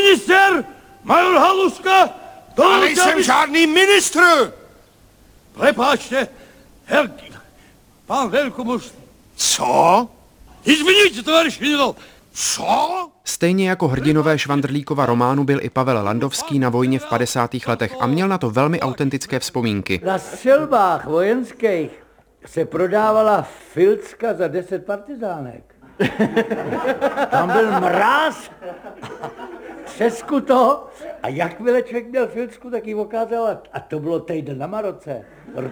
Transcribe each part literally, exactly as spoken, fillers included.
Minister major Haluška! Já nejsem žádný ministr! Prepáčte, her... Pán velkomuž... Co? Izviníte, tovaryš Vinilo! Co? Stejně jako hrdinové Švandrlíkova románu byl i Pavel Landovský na vojně v padesátých letech a měl na to velmi autentické vzpomínky. Na střelbách vojenských se prodávala filcka za deset partizánek. Tam byl mráz, třesku to, a jakmile člověk měl filcku, tak ji okázal a to bylo týden na Maroce.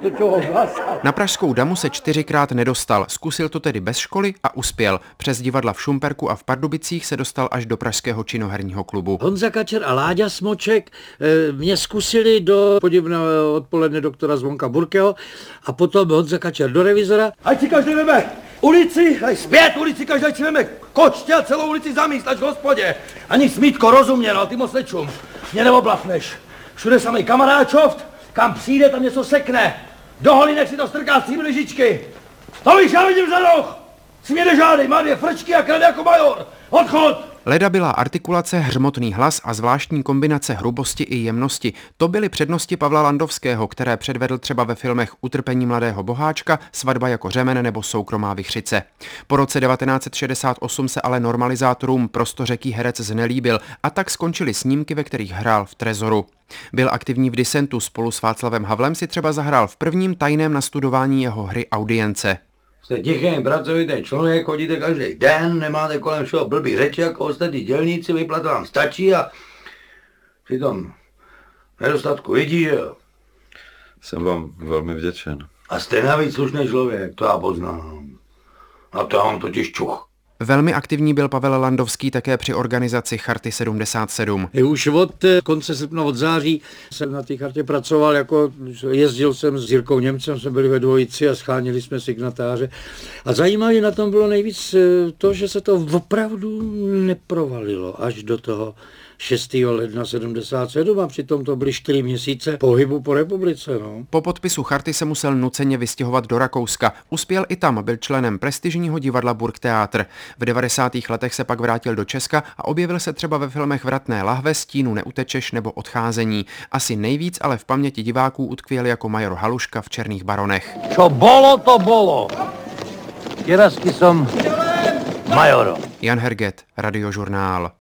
Na Pražskou damu se čtyřikrát nedostal, zkusil to tedy bez školy a uspěl. Přes divadla v Šumperku a v Pardubicích se dostal až do pražského činoherního klubu. Honza Kačer a Láďa Smoček mě zkusili do podivného odpoledne doktora Zvonka Burkeho a potom Honza Kačer do revizora. Ať si každý veme ulici, aj zpět ulici, každý si veme kočtě a celou ulici zamíst až v hospodě. Ani smítko rozuměl, ty moc nečum. Mě neoblafneš. Všude samej kamaráčovt, kam přijde, tam něco sekne. Do holinek si to strká z címily žičky. To víš, já vidím za roh. Směde žádej, má dvě frčky a krade jako major. Odchod! Leda byla artikulace, hřmotný hlas a zvláštní kombinace hrubosti i jemnosti. To byly přednosti Pavla Landovského, které předvedl třeba ve filmech Utrpení mladého boháčka, Svatba jako řemen nebo Soukromá vichřice. Po roce devatenáct set šedesát osm se ale normalizátorům prostořeký herec znelíbil a tak skončily snímky, ve kterých hrál v Trezoru. Byl aktivní v Disentu, spolu s Václavem Havlem si třeba zahrál v prvním tajném nastudování jeho hry Audience. Jste tichý, pracovitý člověk, chodíte každý den, nemáte kolem všeho blbý řeči jako ostatní dělníci, vyplata vám stačí a při tom nedostatku lidí, že jo. Jsem vám velmi vděčen. A jste navíc slušný člověk, to já poznám. A to já mám totiž čuch. Velmi aktivní byl Pavel Landovský také při organizaci Charty sedmdesát sedm. I už od konce srpna, od září jsem na té chartě pracoval, jako jezdil jsem s Jirkou Němcem, jsme byli ve dvojici a schánili jsme signatáře. A zajímavé na tom bylo nejvíc to, že se to opravdu neprovalilo až do toho šestého ledna sedmdesát sedm a přitom to byly čtyři měsíce pohybu po republice. No. Po podpisu charty se musel nuceně vystěhovat do Rakouska. Uspěl i tam, byl členem prestižního divadla Burgtheater. V devadesátých letech se pak vrátil do Česka a objevil se třeba ve filmech Vratné lahve, Stínu neutečeš nebo Odcházení. Asi nejvíc ale v paměti diváků utkvěl jako major Haluška v Černých baronech. Čo bolo, to bolo. Těrazky som majoro. Jan Herget, Radiožurnál.